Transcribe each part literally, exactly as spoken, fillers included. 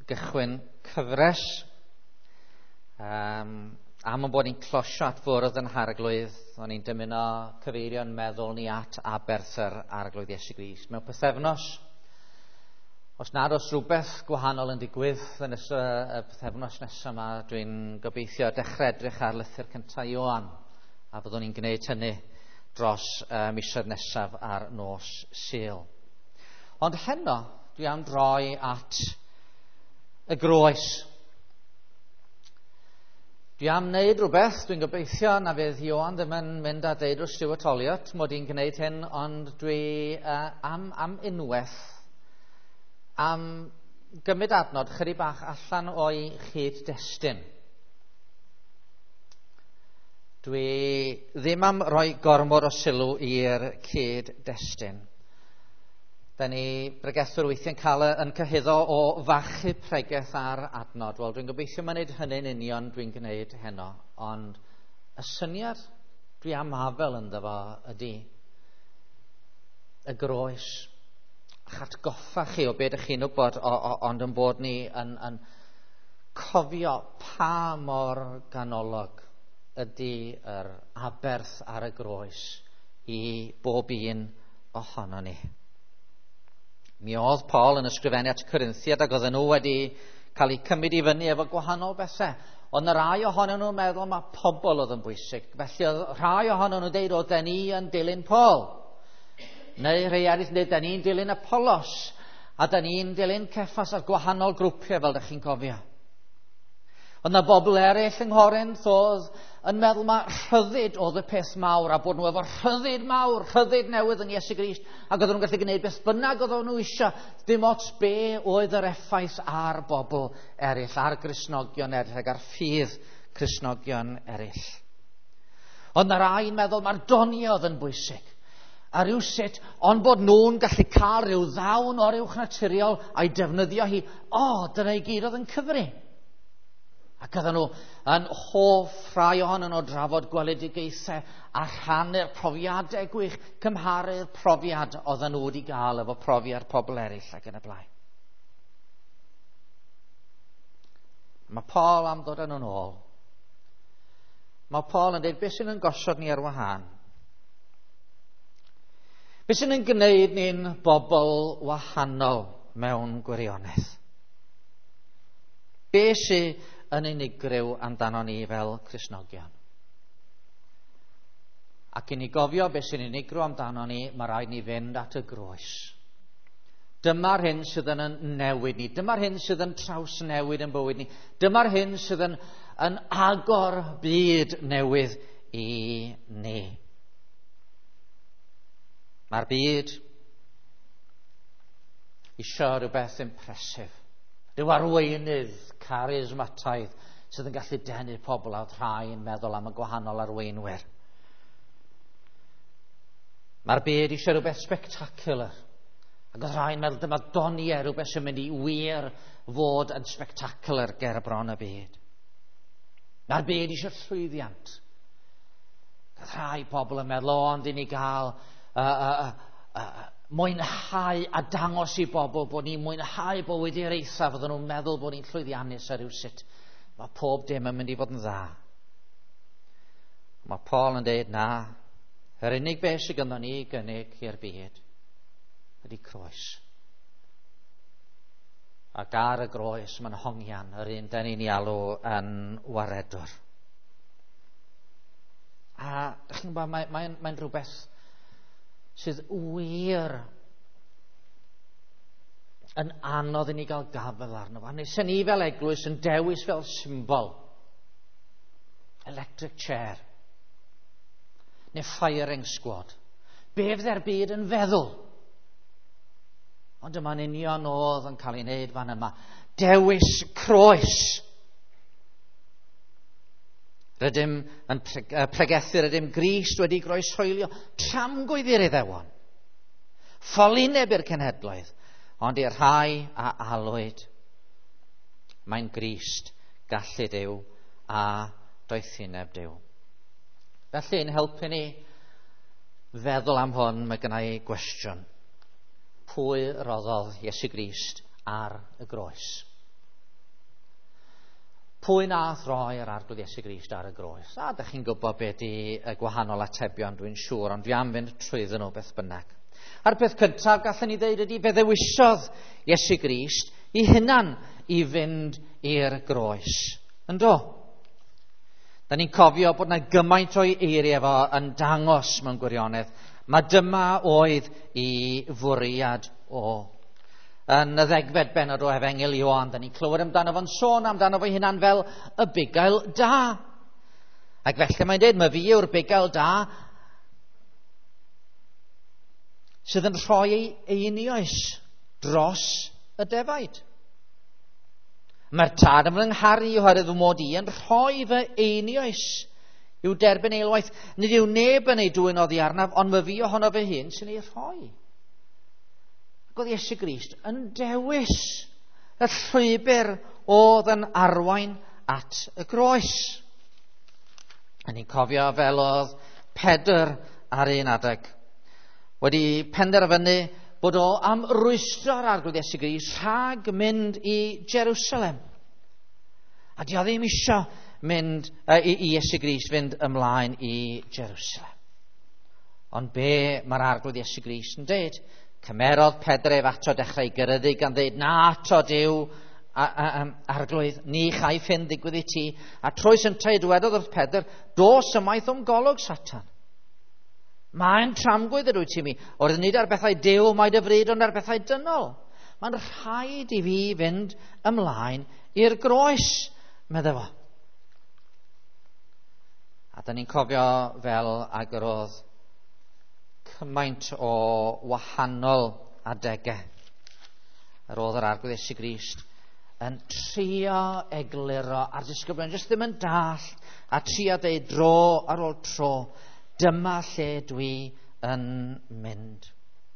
gychwyn cyfres um, am yn bod ni'n closio at fwrdd yn Arglwydd. O'n i'n dymuno cyfeirio'n meddwl ni at Aberthyr Arglwydd Iesu Grist. Mewn pythefnos, os nad oes rhywbeth gwahanol yn digwydd yn y pythefnos nesaf yma, dwi'n gobeithio dechrau edrych ar lythyr cyntaf Ioan, a byddwn ni'n gwneud hynny dros uh, misoedd nesaf ar nos Sul. Ond heno, dwi am droi at y groes. Dwi am wneud rhywbeth, dwi'n gobeithio na fydd Ioan ddim yn mynd a deud wrth Stuart Olliott mod i'n gwneud hyn, ond dwi uh, am, am unwaith, am gymryd adnod chydig bach allan o'i chyd-destun. Dwi ddim am roi gormod o sylw i'r cyd-destun. Da ni bregethwr weithio'n cael yn cyhuddo o fachu pregeth ar adnod. Wel, dwi'n gobeithio mae'n neud hynny'n union dwi'n gwneud heno. Ond y syniad dwi am afel ynddo fo ydy y groes. A'ch atgoffa chi o beth ydych chi'n wybod, ond yn bod ni yn, yn cofio pa mor ganolog ydy yr aberth ar y groes i bob un ohono ni. Mi oedd Paul yn ysgrifennu at Corinthiad ac oedden nhw wedi cael eu cymryd i fyny efo gwahanol bethau. Ond y rai ohonyn nhw'n meddwl mae pobl oedd yn bwysig. Felly oedd rhai ohonyn nhw'n deud, o, da ni yn dilyn Paul. Neu rhai eraill yn deud, da ni'n dilyn Apollos. A da ni'n dilyn Cephas ar gwahanol grwpiau, fel ydych chi'n cofio. Ond na bobl eraill yng Nghorinth oedd yn meddwl mae rhyddid oedd y peth mawr, a bod nhw efo rhyddid mawr, rhyddid newydd yn Iesu Grist, ac oedd nhw'n gallu gwneud beth bynnag oedd nhw eisiau, dim ots be oedd yr effaith ar bobl eraill, ar Gristnogion eraill, ac ar ffydd Cristnogion eraill. Ond na rai yn meddwl mae'r doniau oedd yn bwysig, a rhywsut, ond bod nhw'n gallu cael rhyw ddawn o'r uwch naturiol a'i defnyddio hi, o, dyna i gyd oedd yn cyfri. Ac oedden nhw yn hoff rhai ohonyn nhw drafod gweledigaethau a rhannu'r profiadau gwych, cymharu'r profiad oedden nhw wedi gael efo profiad pobl eraill ac yn y blaen. Mae Paul am ddod yn ôl. Mae Paul yn dweud beth sy'n yn gosod ni ar wahân. Beth sy'n yn gwneud ni'n bobl wahanol mewn gwirionedd. Be sy'n yn unigryw amdano ni fel Cristnogion. Ac i ni gofio beth sy'n unigryw amdano ni, mae rhaid ni fynd at y groes. Dyma'r hyn sydd yn newid ni. Dyma'r hyn sydd yn trawsnewid yn bywyd ni. Dyma'r hyn sydd yn, yn agor byd newydd i ni. Mae'r byd isio rhywbeth impresif. Ryw arweinydd charismataidd sydd yn gallu denu pobl a rhai yn meddwl am y gwahanol arweinwyr. Mae'r byd eisiau rhywbeth spectacular. Ac oedd rhai'n meddwl dyma doniau rhywbeth sy'n mynd i wir fod yn spectacular ger bron y byd. Mae'r byd eisiau llwyddiant. Oedd rhai pobl yn meddwl, o, ond i ni gael uh, uh, uh, uh, mwynhau a dangos i bobl bod ni'n mwynhau bywyd i'r eithaf, fydden nhw'n meddwl bod ni'n llwyddiannus ar rywsut. Mae pob dim yn mynd i fod yn dda. Mae Paul yn dweud, na, yr unig beth sydd ganddo ni gynnig i'r byd ydy croes. Ac ar y groes mae'n hongian, yr un da ni'n ei alw yn waredwr. A chi'n gwybod, mae'n mae, mae rhywbeth sydd wir yn anodd i ni gael gafel arno fo. Nes ni fel eglwys yn dewis fel symbol electric chair neu firing squad. Be fydde'r byd yn feddwl? Ond yma'n union oedd yn cael ei wneud fan yma. Dewis croes. Rydym yn pregethu, rydym Grist wedi groeshoelio tramgwydd i'r Iddewon. Ffolineb i'r cenhedloedd, ond i'r rhai a alwyd. Mae'n Grist, gallu Duw a doethineb Duw. Felly, yn helpu ni feddwl am hwn, mae gynna i gwestiwn. Pwy roddodd Iesu Grist ar y groes? Pwy nath roi'r arglwydd Iesu Grist ar y groes? A ydych chi'n gwybod beth i y gwahanol atebion, dwi'n siŵr, ond fi am fynd trwyddyn nhw beth bynnag. A'r peth cyntaf gallwn ni ddeud ydy fe ddewisiodd Iesu Grist i hunan i fynd i'r groes. Ynddo? Da ni'n cofio bod yna gymaint o'i eiriau fo yn dangos mewn gwirionedd. Mae dyma oedd i fwriad o. Yn y ddegfed bennod o Efengyl Ioan, da ni'n clywed amdano fo'n sôn amdano fo'i hunan fel y bugail da. Ac felly mae'n dweud, mae fi yw'r bugail da sydd yn rhoi ei einioes dros y defaid. Mae'r tad yn fy ngharu oherwydd fy mod i yn rhoi fy einioes i'w derbyn eilwaith. Nid yw neb yn ei dwyn oddi arnaf, ond mae fi ohono fy hun sy'n ei rhoi. Oedd Iesu Grist yn dewis y llwybr oedd yn arwain at y groes. A ni'n cofio fel oedd Pedr ar un adeg wedi penderfynu bod o am rwystro'r arglwydd Iesu Grist rhag mynd i Jerusalem. A di o ddim isio mynd, uh, i, i Iesu Grist fynd ymlaen i Jerusalem. Ond be mae'r arglwydd Iesu Grist yn dweud? Cymerodd Pedr ef ato dechrau gyrryddu gan ddeud, na ato Duw arglwydd, ni chai ffyn ddigwydd i ti. A trwy syntau dwedodd wrth Pedr, dos ymaith o'm golwg Satan. Mae'n tramgwydd ydw ti mi, o'r nid ar bethau Duw mae dy fryd ond ar bethau dynol. Mae'n rhaid i fi fynd ymlaen i'r groes, medda fo. A da ni'n cofio fel agorodd cymaint o wahanol adegau yr oedd yr arglwydd Iesu Grist yn trio egluro a'r disgyblion jyst ddim yn dall a trio deud dro ar ôl tro, dyma lle dwi yn mynd.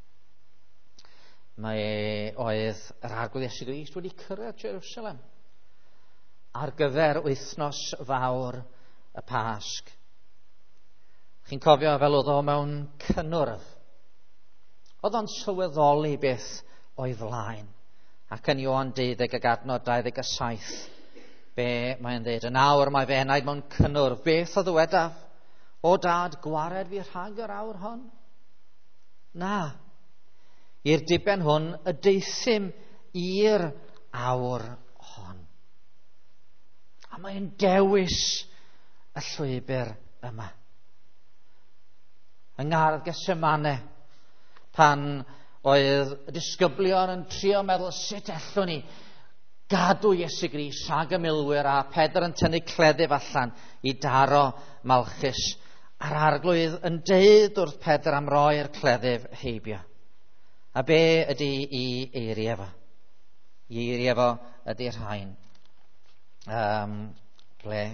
Mae oedd yr arglwydd Iesu Grist wedi cyrraedd Jerusalem ar gyfer wythnos fawr y Pasg. Chi'n cofio fel oedd o mewn cynnwrf. Oedd o'n sylweddoli beth o'i flaen. Ac yn Ioan deuddeg ag adnod dau ddeg a saith, be mae'n dweud, yn awr mae fe enaid mewn cynnwrf. Beth o ddwedaf? O dad, gwared fi rhag yr awr hon? Na. I'r diben hwn y deithim i'r awr hon. A mae'n dewis y llwybr yma. Yng ngardd Getsemane, pan oedd y disgyblion yn trio meddwl sut allwn ni gadw Iesu Grist rhag y milwyr, a Pedr yn tynnu cleddyf allan i daro malchus. A'r arglwydd yn deud wrth Pedr am roi'r cleddyf heibio. A be ydy i eiriau fo? I eiriau fo ydy'r rhain. Um, ble?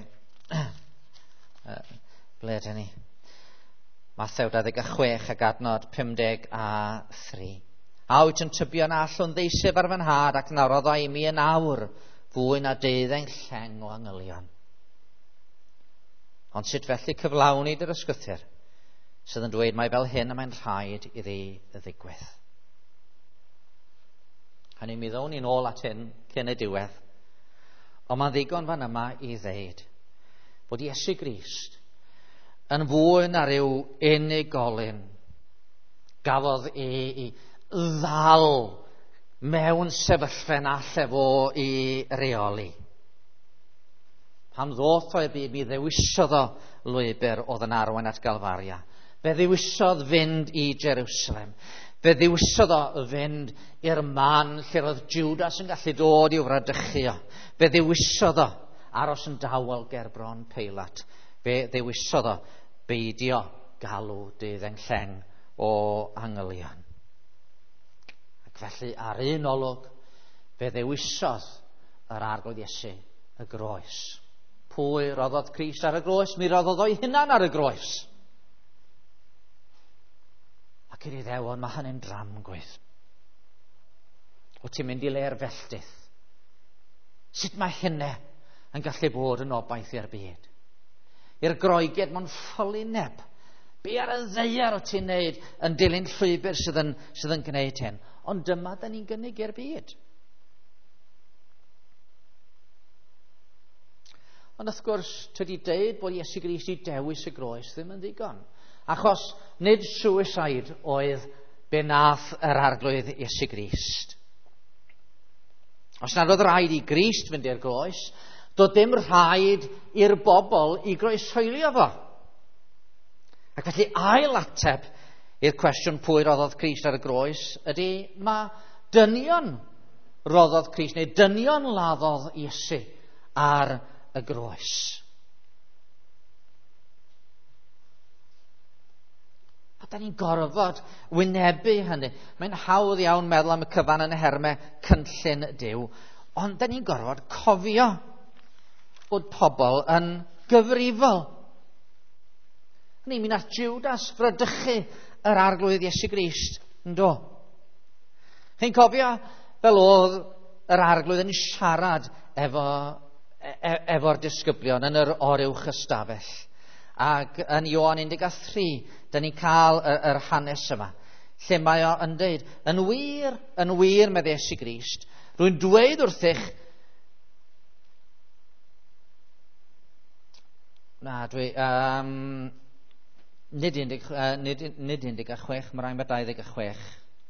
ble ydyn ni? Mathew dau ddeg a chwech ag adnod pumdeg a thri. A wyt yn tybio na allwn ddeiseb ar fy nhad ac nawrodd o i mi yn awr fwy na deuddeng lleng o angylion. Ond sut felly cyflawni dy'r ysgwythyr sydd yn dweud mae fel hyn y mae'n rhaid iddi y ddigwydd. Hynny mi ddown ni'n ôl at hyn cyn y diwedd. Ond mae'n ddigon fan yma i ddeud bod Iesu Grist yn fwy na ryw unigolyn gafodd ei, ei ddal mewn sefyllfa all efo i reoli. Pan ddoth o'i byd, mi ddewisiodd o lwybr oedd yn arwain at Galfaria. Fe ddewisiodd fynd i Jerusalem. Fe ddewisiodd o fynd i'r man lle roedd Judas yn gallu dod i'w fradychu o. Fe ddewisiodd o aros yn dawel ger bron Peilat. Fe ddewisiodd o beidio galw deuddeng lleng o angylion. Ac felly ar un olwg, fe ddewisiodd yr arglwydd Iesu y groes. Pwy roddodd Crist ar y groes? Mi roddodd o'i hunan ar y groes. Ac i'r iddewon, mae hynny'n dramgwydd. O ti'n mynd i le'r felltith. Sut mae hynny yn gallu bod yn obaith i'r byd? I'r groeged mae'n ffoli neb. Be ar y ddeiar o ti'n neud yn dilyn llwybr sydd yn, sydd yn gwneud hyn? Ond dyma da ni'n gynnig i'r byd. Ond wrth gwrs, tydi deud bod Iesu Grist i dewis y groes ddim yn ddigon. Achos nid suicide oedd be nath yr arglwydd Iesu Grist. Os nad oedd rhaid i Grist fynd i'r groes, doedd dim rhaid i'r bobl i groeshoelio fo. Ac felly ail ateb i'r cwestiwn pwy roddodd Crist ar y groes ydy mae dynion roddodd Crist, neu dynion laddodd Iesu ar y groes. A da ni'n gorfod wynebu hynny. Mae'n hawdd iawn meddwl am y cyfan yn y hermau cynllun Duw, ond da ni'n gorfod cofio bod pobl yn gyfrifol. Hynny, mi nath Judas fradychu yr arglwydd Iesu Grist, ynddo? Chi'n cofio fel oedd yr arglwydd yn siarad efo, e, efo'r disgyblion yn yr oruwch ystafell. Ac yn Ioan un deg tri, da ni'n cael yr, yr hanes yma, lle mae o yn deud, yn wir, yn wir, medde Iesu Grist, rwy'n dweud wrthych, na, dwi, um, nid un deg, uh, nid, nid un deg a chwech, mae rhaid mae dau ddeg a chwech.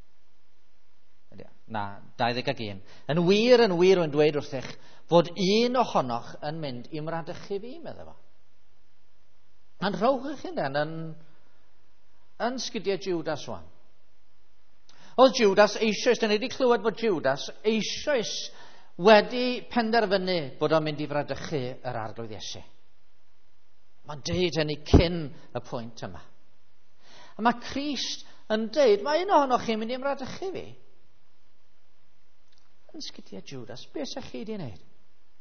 Na, dau ddeg ag un. Yn wir, yn wir, rwy'n dweud wrthych, fod un ohonoch yn mynd i'm radychu fi, medde fo. A'n rhowch eich hunain yn, yn sgidiau Judas wan. Oedd Judas eisoes, da ni wedi clywed bod Judas eisoes wedi penderfynu bod o'n mynd i fradychu yr arglwydd Iesu. Mae'n deud hynny cyn y pwynt yma. A mae Crist yn deud, mae un ohonoch chi'n mynd i'n fradychu fi. Yn sgidiau Judas, beth sy'ch chi wedi wneud?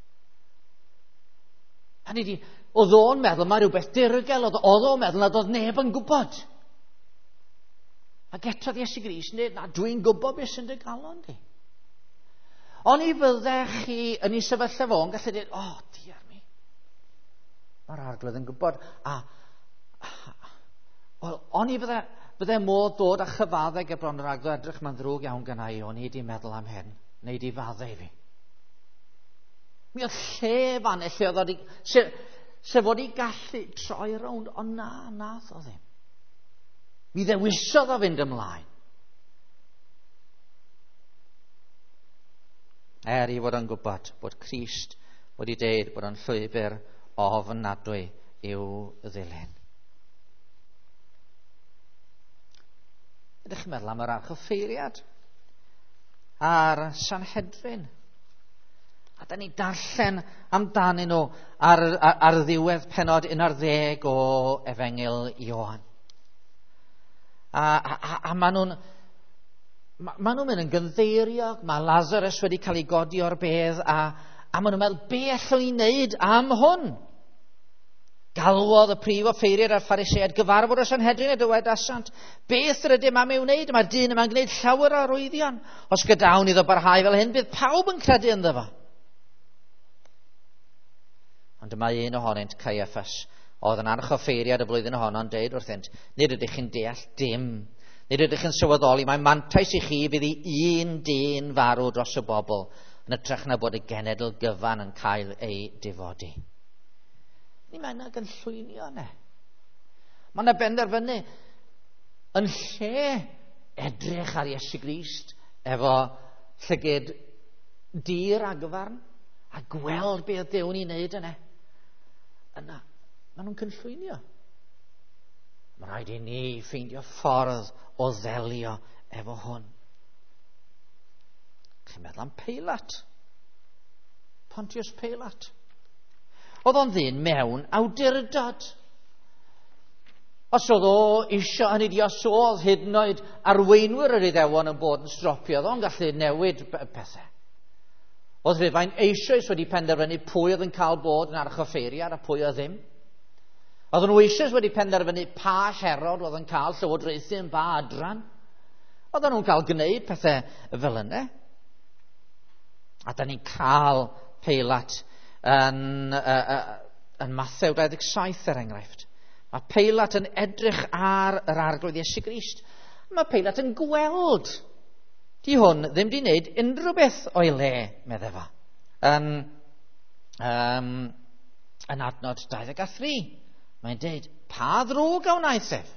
Hynny di, oedd o'n meddwl mae rhywbeth dirgel, oedd o'n meddwl nad oedd neb yn gwybod. Ac etodd Iesu Grist, nid na dwi'n gwybod beth sy'n dy galon di. Ond i fyddech chi yn ei sefyllfa fo, yn gallu dweud, o, oh, diar mi. Mae'r arglwydd yn gwybod. A, wel, ond i fydde, fydde modd dod a chyfaddau gebron yr arglwydd edrych mae'n ddrwg iawn gyna i, o'n i wedi meddwl am hyn, neu wedi faddau fi. Mi oedd lle fan e, lle oedd se, se fod i gallu troi rownd, ond na, nath o ddim. Mi ddewisodd o fynd ymlaen. Er i fod yn gwybod bod Crist wedi deud bod yn llwybr ofnadwy i'w ddilyn. Ydych chi'n meddwl am yr archoffeiriad a'r Sanhedrin? A da ni darllen amdanyn nhw ar, ar, ar ddiwedd penod un ar ddeg o Efengil Ioan. A, a, a maen nhw'n ma, ma nhw'n mynd yn gynddeiriog, mae Lazarus wedi cael ei godi o'r bedd, a, a maen nhw'n meddwl, be allwn ni wneud am hwn? Galwodd y prif offeiriad a'r Pharisëiad gyfarfod y Sanhedrin a dywedasant, beth yr ydym am ei wneud? Mae'r dyn yma'n gwneud llawer o arwyddion. Os gydawn iddo barhau fel hyn, bydd pawb yn credu ynddo fo. Ond dyma un ohonynt, Caiaffas, oedd yn archoffeiriad y blwyddyn ohono'n deud wrthynt, nid ydych chi'n deall dim, nid ydych chi'n sylweddoli, mae mantais i chi fydd i un dyn farw dros y bobl, yn ytrach na bod y genedl gyfan yn cael ei difodi. Ni mae yna gynllwynio ne. Mae yna benderfynu yn lle edrych ar Iesu Grist efo llygyd dir a gyfarn a gweld beth Duw'n i wneud yna. Yna, maen nhw'n cynllwynio. Mae rhaid i ni ffeindio ffordd o ddelio efo hwn. Chi'n meddwl am Peilat? Pontius Peilat. Oedd o'n ddyn mewn awdurdod. Os oedd o isio hynny di, os oedd hyd yn oed arweinwyr yr Iddewon yn bod yn stropio, oedd o'n gallu newid pethau. Oedd rhywun eisoes wedi penderfynu pwy oedd yn cael bod yn archoffeiriad a pwy oedd ddim. Oedd nhw eisoes wedi penderfynu pa Herod oedd yn cael llywodraethu yn ba adran. Oedd nhw'n cael gwneud pethau fel yna. A da ni'n cael Peilat yn, uh, uh, yn Mathew dau ddeg saith er enghraifft. Mae Peilat yn edrych ar yr arglwydd Iesu Grist. Mae Peilat yn gweld di hwn ddim di wneud unrhyw beth o'i le, medde fa. Yn um, Yn adnod dau ddeg a thri, mae'n deud, pa ddrwg a wnaeth ef?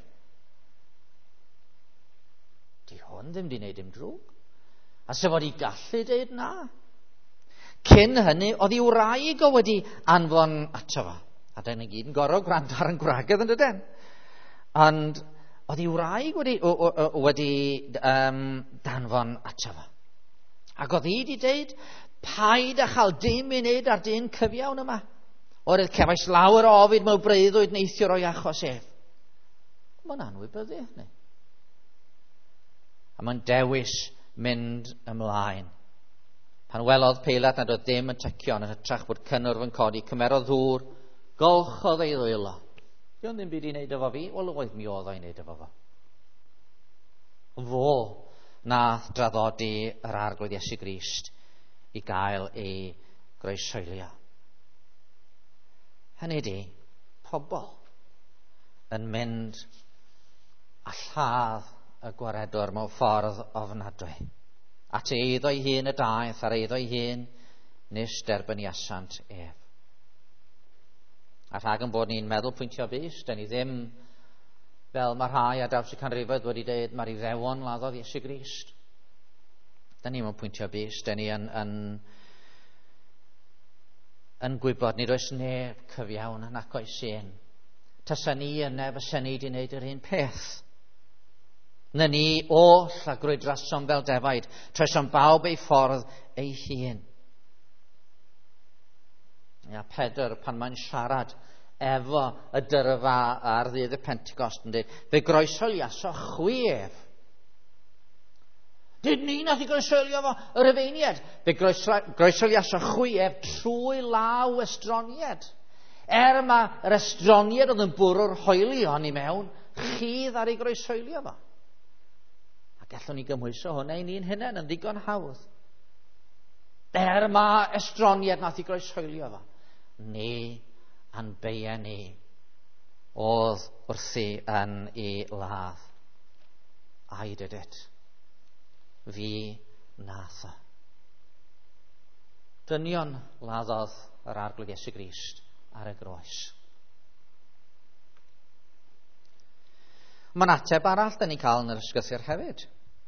Di hwn ddim di wneud dim drwg. A sef oedd i gallu deud na. Cyn hynny, oedd i wraig o wedi anfon ato fo. A da ni gyd yn gorau gwrando ar yn gwragedd yn dydyn. Ond oedd i wraig wedi, o, o, o, wedi um, danfon ato fo. Ac oedd i wedi deud, paid a chael dim i wneud ar dyn cyfiawn yma. Oedd cefais lawer o ofid mewn breuddwyd neithiwr o'i achos ef. Mae'n anwybyddiaeth ni. A mae'n dewis mynd ymlaen. Pan welodd Peilat nad oedd ddim yn tycion yn hytrach bod cynnwrf yn codi, cymerodd ddŵr, golchodd ei ddwylo. Di ond ddim byd i wneud efo fi? Wel, oedd mi oedd o'i wneud efo fo. Fo nath draddodi yr arglwydd Iesu Grist i gael ei groesoelio. Hynny di, pobl yn mynd a lladd y gwaredwr mewn ffordd ofnadwy. At eiddo ei hun y daeth ar eiddo ei hun nes derbyniasant ef. A rhag yn bod ni'n meddwl pwyntio bus, da ni ddim, fel mae rhai a draws y canrifoedd wedi dweud, mae'r Iddewon laddodd Iesu Grist. Da ni'n pwyntio bus, da ni yn, yn, yn gwybod nid oes neb cyfiawn nac oes un. Tasa ni yna fysa ni wedi wneud yr un peth. Na ni oll a grwydrasom fel defaid, troes am bawb ei ffordd ei hun. Ia, Pedr, pan mae'n siarad efo y dyrfa ar ddydd y Pentecost yn dweud, fe groesoliaso chwef. Dyd ni nath i groesolio fo yr Efeiniad. Fe groesoliaso chwef trwy law estroniad. Er mae'r estroniad oedd yn bwrw'r hoelion i mewn, chydd ar ei groesolio fo. Gallwn ni gymhwyso hwnna i ni'n hynny yn ddigon hawdd. Er mae estroniad nath i groesolio fo. Ni a'n beia ni oedd wrthi yn ei ladd. I did it. Fi nath o. Dynion laddodd yr arglwydd Iesu Grist ar y groes. Mae'n ateb arall da ni cael yn yr ysgrythur hefyd.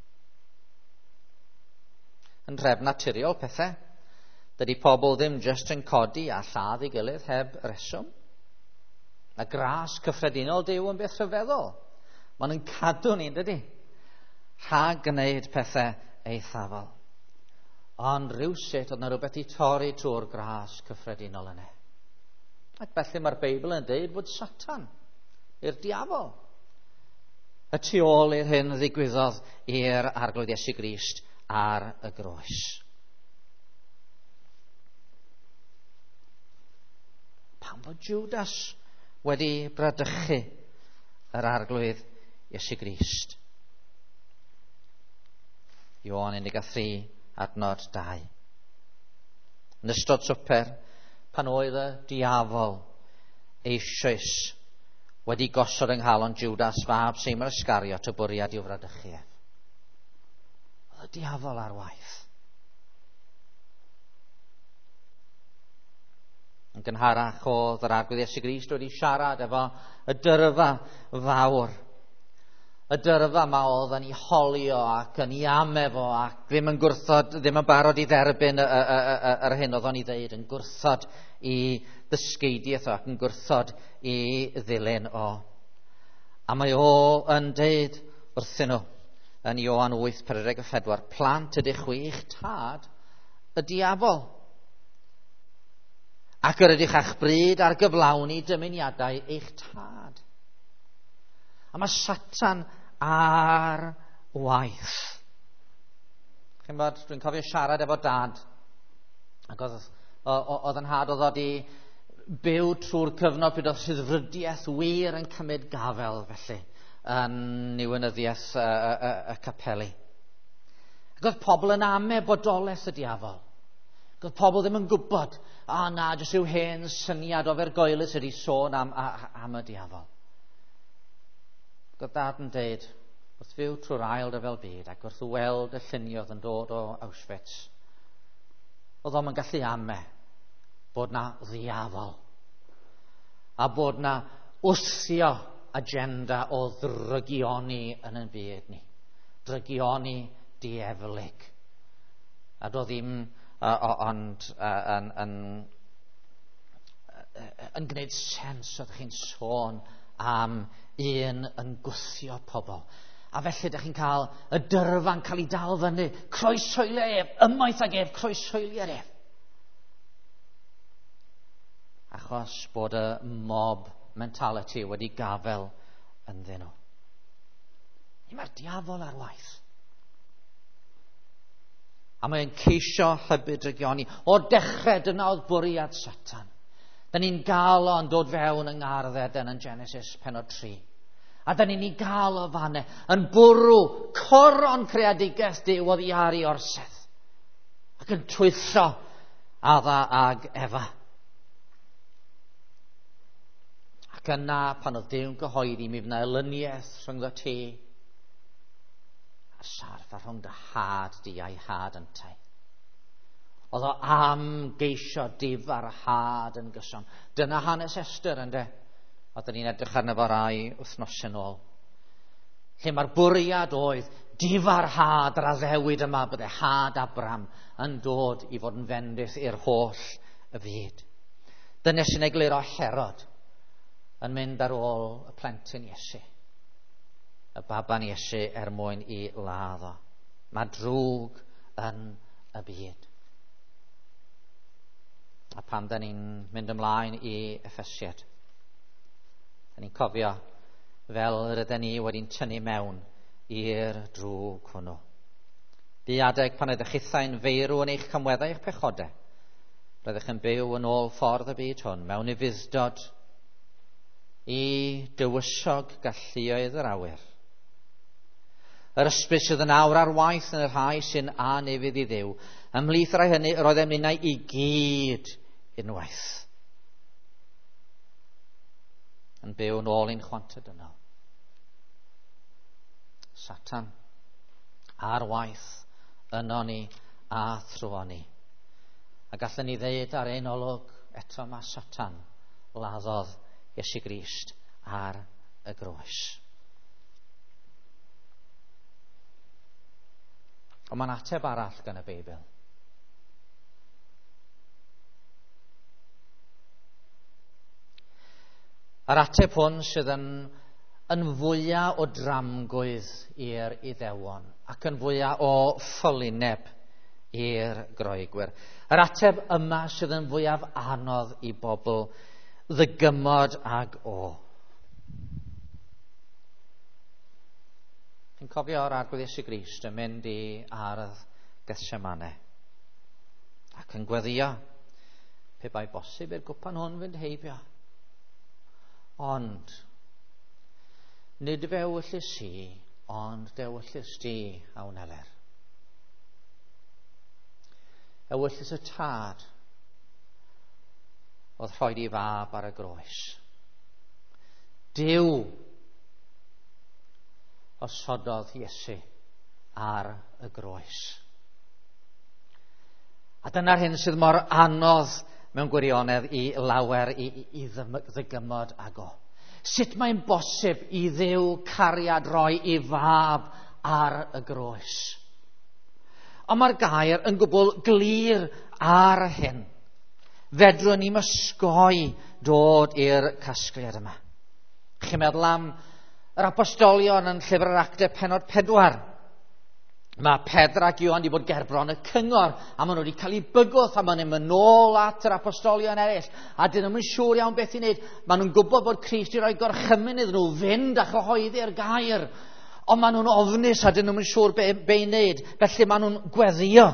Yn rhef naturiol pethau. Dydy pobl ddim just yn codi a lladd ei gilydd heb reswm. A gras cyffredinol Duw yn beth rhyfeddol. Mae'n yn cadw ni'n dydy. Rhag gwneud pethau eithafol. Ond rywsut oedd na rhywbeth i torri trwy'r gras cyffredinol yna. Ac felly mae'r Beibl yn dweud bod Satan i'r diafol y tu ôl i'r hyn ddigwyddodd i'r arglwydd Iesu Grist ar y groes. Pan bod Judas wedi bradychu yr arglwydd Iesu Grist. Ioan un deg tri adnod dau. Yn ystod swper, pan oedd y diafol eisoes wedi gosod yng nghalon Judas fab Seimon Iscariot y bwriad i'w fradychu ef. Oedd y diafol ar waith. Yn gynharach oedd yr arglwydd Iesu Grist wedi siarad efo y dyrfa fawr. Y dyrfa ma oedd yn ei holio ac yn ei amefo ac ddim yn gwrthod, ddim yn barod i dderbyn y, y, y, y, yr hyn oedd o'n i ddeud, yn gwrthod i ddysgeidiaeth o ac yn gwrthod i ddilyn o. A mae o yn deud wrthyn nhw yn Ioan wyth pedwar deg pedwar, plant ydych chwich tad y diafol. Ac yr ydych a'ch bryd ar gyflawni dymuniadau eich tad. A mae Satan ar waith. Chi'n bod, dwi'n cofio siarad efo dad. Ac oedd, oedd yn had oedd wedi byw trwy'r cyfnod pryd oedd rhyddfrydiaeth wir yn cymryd gafel felly yn niwynyddiaeth y, y, y, y capeli. Ac oedd pobl yn amebodolaeth y diafol. Ac oedd pobl ddim yn gwybod, a oh, na, jyst yw hen syniad o fergoelus ydi sôn am, am y diafol. Ac oedd dad yn deud, wrth fyw trwy'r ail ryfel byd ac wrth weld y lluniodd yn dod o Auschwitz, oedd o'n gallu ame bod na ddiafol a bod na wthio agenda o ddrygioni yn y byd ni. Drygioni dieflig. A do ddim uh, ond uh, yn, yn, yn gwneud sens oeddech chi'n sôn am un yn gwthio pobl. A felly ydych chi'n cael y dyrfa'n cael ei dal fyny, croeshoelio ef, ymaith ag ef, croeshoelio ef. Achos bod y mob mentality wedi gafel ynddyn nhw. Mae'r diafol ar waith. A mae'n ceisio hybydrygioni. O dechrau dyna oedd bwriad Satan. Da ni'n gael o'n dod fewn yng ngarddeden yn Genesis pennod tri. A da ni'n ei gael o fanne yn bwrw coron creadigaeth Duw oedd i ar ei orsedd. Ac yn twyllo Adda ag Efa. Ac yna pan oedd Duw'n gyhoeddi mi fyna elyniaeth rhwng y ti a'r sarf a rhwng dy had di a'i had yn tai. Oedd o am geisio difar had yn gyson. Dyna hanes Esther ynde. A da ni'n edrych arno fo rai wythnosau nôl. Lle mae'r bwriad oedd difar had yr addewid yma byddai had Abram yn dod i fod yn fendith i'r holl y fyd. Dyna sy'n egluro Herod yn mynd ar ôl y plentyn Iesu. Y baban Iesu er mwyn i ladd o. Mae drwg yn y byd. A pan da ni'n mynd ymlaen i Effesied, da ni'n cofio fel rydyn ni wedi'n tynnu mewn i'r drwg hwnnw. Bu adeg pan ydych chithau'n feirw yn eich cymweddau eich pechodau. Roeddech yn byw yn ôl ffordd y byd hwn, mewn i fuddod, i dywysog galluoedd yr awyr. Yr ysbryd sydd yn awr ar waith yn yr rhai sy'n anefydd i Dduw, ymhlith rai hynny roedd e'n mynd i gyd unwaith. Yn byw yn ôl i'n chwant y dynol. Satan ar waith yno ni a thrwo ni. A gallwn ni ddeud ar ein olwg eto mae Satan laddodd Iesu Grist ar y groes. Ond mae'n ateb arall gan y Beibl. Yr ateb hwn sydd yn, yn fwyaf o dramgwydd i'r Iddewon ac yn fwyaf o ffylineb i'r groegwyr. Yr ateb yma sydd yn fwyaf anodd i bobl ddygymod ag o. Chi'n cofio o'r arglwydd Iesu Grist yn mynd i ardd Gethsemane ac yn gweddio pe bai bosib i'r gwpan hwn fynd heibio. Ond nid fe wyllys i, ond de wyllys di awn eler. Ewyllys y tad oedd rhoed i fab ar y groes. Duw osododd Iesu ar y groes. A dyna'r hyn sydd mor anodd mewn gwirionedd i lawer i, i, i ddygymod ag o. Sut mae'n bosib i Dduw cariad roi i fab ar y groes? Ond mae'r gair yn gwbl glir ar hyn. Fedrwn ni'n ysgoi dod i'r casgliad yma. Chi'n meddwl am yr apostolion yn llyfr yr Actau pennod pedwar. Mae Pedr ac Ioan wedi bod gerbron y cyngor a maen nhw wedi cael eu bygwth a maen nhw'n mynd nôl at yr apostolion eraill a dyn nhw'n siŵr iawn beth i wneud. Maen nhw'n gwybod bod Crist i roi gorchymyn iddyn nhw fynd a chyhoeddi'r gair, ond maen nhw'n ofnus a dyn nhw'n siŵr be, be i wneud, felly maen nhw'n gweddio.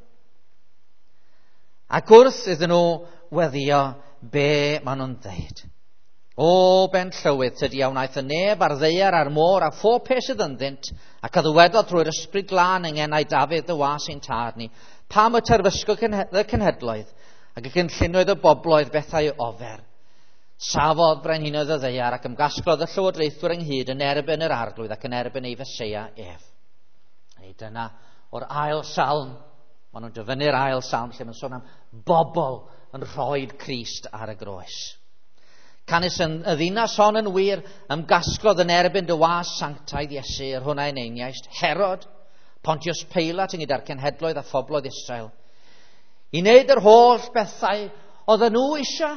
Ac wrth iddyn nhw weddio be maen nhw'n ddeud. O ben llywydd tydi a wnaeth y neb ar ddeiar ar môr a phob pe sydd ynddynt ac a ddwedodd trwy'r ysbryd glân yng ngenau Dafydd y was sy'n tad ni pam y terfysgwch y cenhedloedd ac y cynllunioedd y bobloedd bethau ofer. Safodd brenhinoedd y ddeiar ac ymgasglodd y llywodraethwyr ynghyd yn erbyn yr arglwydd ac yn erbyn ei Feseia ef. A dyna o'r ail salm, maen nhw'n dyfynnu'r ail salm lle mae'n sôn am bobl yn rhoid Crist ar y groes. Canis yn y ddinas hon yn wir am gasglodd yn erbyn dy was sanctaidd Iesu yr hwnna yn einiaist Herod, Pontius Pilate yn gyda'r cenhedloedd a phobloedd Israel. I wneud yr holl bethau oedd nhw eisiau.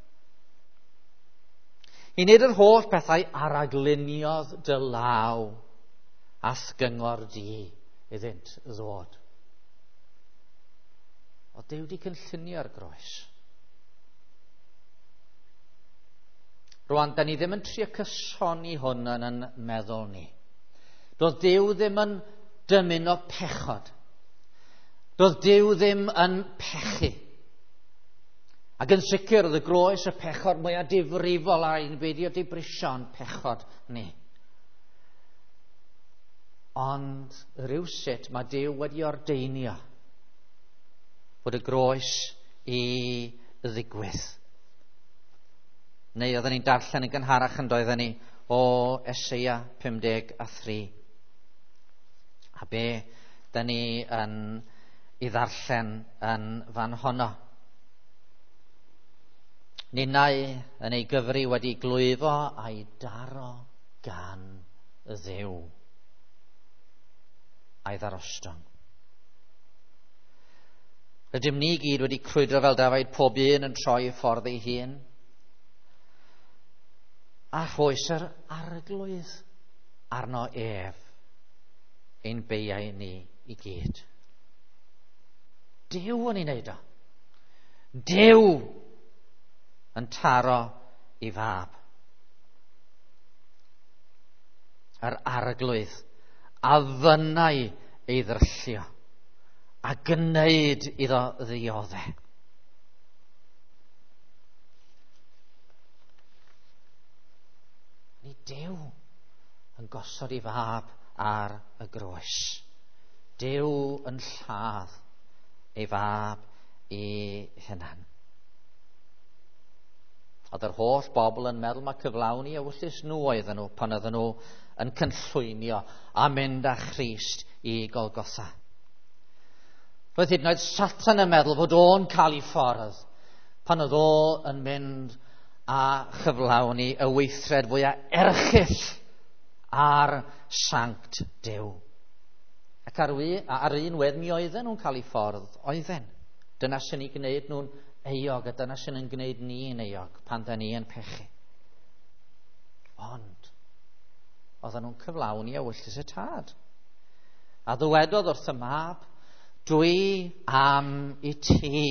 I wneud yr holl bethau ar agluniodd dy law ath gyngor di iddynt ddod. O Duw di cynllunio'r groes. Rwan, da ni ddim yn trio cysoni hwn yn yn meddwl ni. Doedd Duw ddim yn dymuno pechod. Doedd Duw ddim yn pechu. Ac yn sicr, oedd y groes y pechod mwyaf difrifol a ein beidio dibrisio'n pechod ni. Ond rywsut mae Duw wedi ordeinio bod y groes i ddigwydd. Neu oedden ni'n darllen yn gynharach yn doedden ni o Eseia pumdeg a thri. A be da ni yn ei ddarllen yn fan honno. Ninnau yn ei gyfri wedi glwyfo a'i daro gan y Dduw a'i ddarostwng. Rydym ni gyd wedi crwydro fel Dafydd, pob un yn troi y ffordd ei hun. A rhoes yr arglwydd arno ef ein beiau ni i gyd. Duw yn ei wneud o. Duw yn taro i fab. Yr arglwydd a fynnau ei ddryllio a gwneud iddo ddioddau. Ni Duw yn gosod i fab ar y groes. Duw yn lladd ei fab i hunan. Oedd yr holl bobl yn meddwl mae cyflawni a wyllus nhw oedden nhw pan oedden nhw yn cynllwynio a mynd â Christ i Golgotha. Roedd hyd yn oed Satan yn meddwl fod o'n cael ei ffordd pan oedd o yn mynd a chyflawni y weithred fwyaf erchyll ar sanct Duw. Ac ar, wy, ar un wedd mi oedden nhw'n cael ei ffordd, oedden. Dyna sy'n ei gwneud nhw'n euog, a dyna sy'n yn gwneud ni'n euog pan da ni yn pechu. Ond, oedden nhw'n cyflawni a wyllus y tad. A ddywedodd wrth y mab, dwi am i ti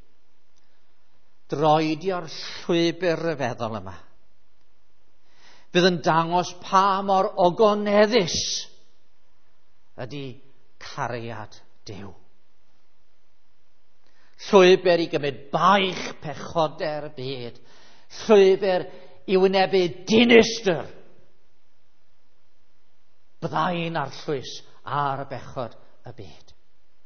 droedio'r llwybr ryfeddol yma. Bydd yn dangos pa mor ogoneddus ydy cariad Duw. Llwybr i gymryd baich pechoder byd. Llwybr i wynebu dinistyr. Byddai'n arllwys ar y bechod y byd.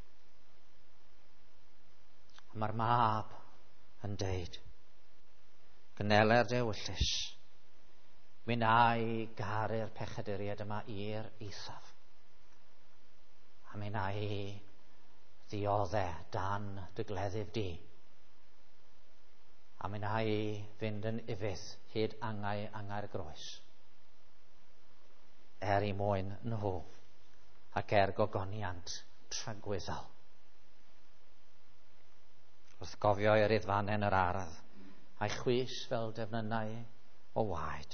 Mae'r mab yn deud, gneler dy wyllus, mi nai garu'r pechaduriad yma i'r eithaf. A mi nai ddioddau dan dy gleddyf di. A mi nai fynd yn ifydd hyd angau anga'r groes. Er i mwyn nhw ac er gogoniant tragwyddol. Wrth gofio i'r iddfanen yr ardd, a'i chwys fel defnynnau o waed.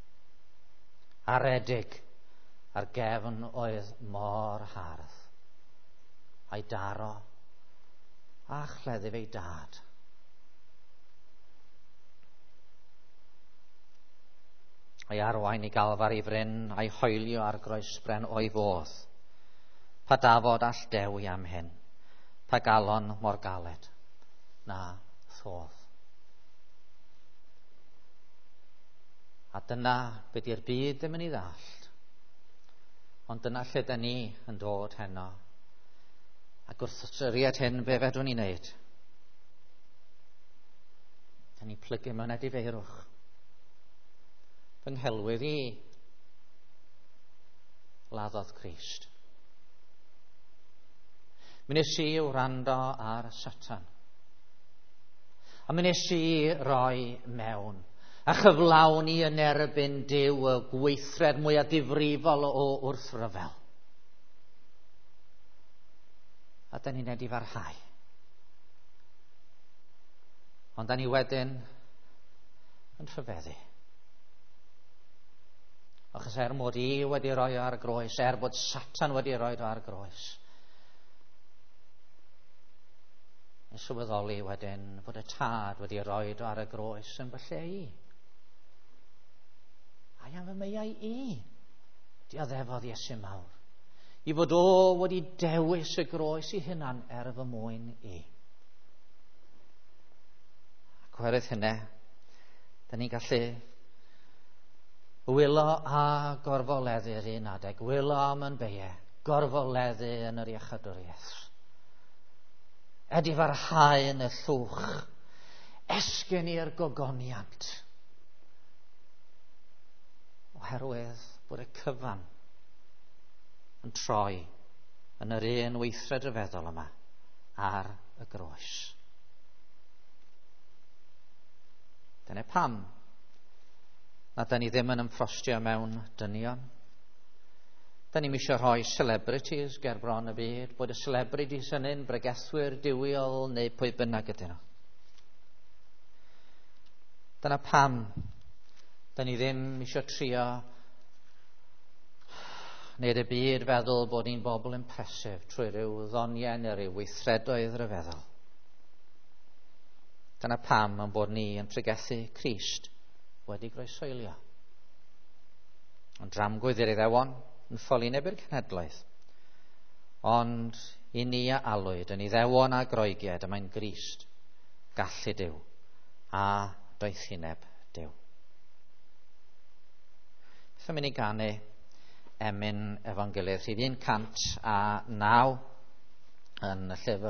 Aredig ar gefn oedd mor hardd, a'i daro a chleddyf ei dad. A'i arwain i galfar i fryn, a'i hoelio ar groesbren o'i fodd. Pa dafod all dewi am hyn, pa galon mor galed na thodd. A dyna beth i'r byd ddim yn ei ddallt. Ond dyna lle da ni yn dod heno. Ac wrth ystyried hyn, be fedrwn ni wneud? Da ni plygu mewn edifeirwch. Fy nghelwydd i laddodd Crist. Mi nes i wrando ar Satan. A mi nes i roi mewn. a chyflawni yn erbyn Duw y gweithred mwyaf difrifol o wrthryfel. A da ni'n edrych farhau. Ond da ni wedyn yn rhyfeddu. Achos er mod i wedi rhoi ar y groes, er bod Satan wedi rhoi ar y groes, yn sylweddoli wedyn bod y tad wedi rhoi ar y groes yn fy lle i. A am y meiau i, dioddefodd Iesu mawr, i fod o wedi dewis y groes i hunan er fy mwyn i. Ac oherwydd hynny, da ni'n gallu wylo a gorfoleddu'r un adeg, wylo am yn beie, gorfoleddu yn yr iechydwriaeth. Ydy farhau yn y llwch, esgyn i'r gogoniant, oherwydd bod y cyfan yn troi yn yr un weithred ryfeddol yma ar y groes. Dyna pam na da ni ddim yn ymffrostio mewn dynion. Da ni'n eisiau rhoi celebrities ger bron y byd, bod y celebrities hynny'n bregethwyr diwiol neu pwy bynnag ydyn nhw. Dyna pam da ni ddim eisiau trio wneud y byd feddwl bod ni'n bobl impresif trwy ryw ddoniau neu ryw weithredoedd ryfeddol. Dyna pam yn bod ni yn pregethu Crist wedi groesoelio. Ond dramgwydd i'r Iddewon yn ffoli nebyr cenhedlaeth. Ond i ni a alwyd yn Iddewon a Groegiad y mae'n Grist, gallu Duw a doethineb Duw. Beth yn mynd i ganu emyn Efengylydd rhif un cant a naw yn y llyfr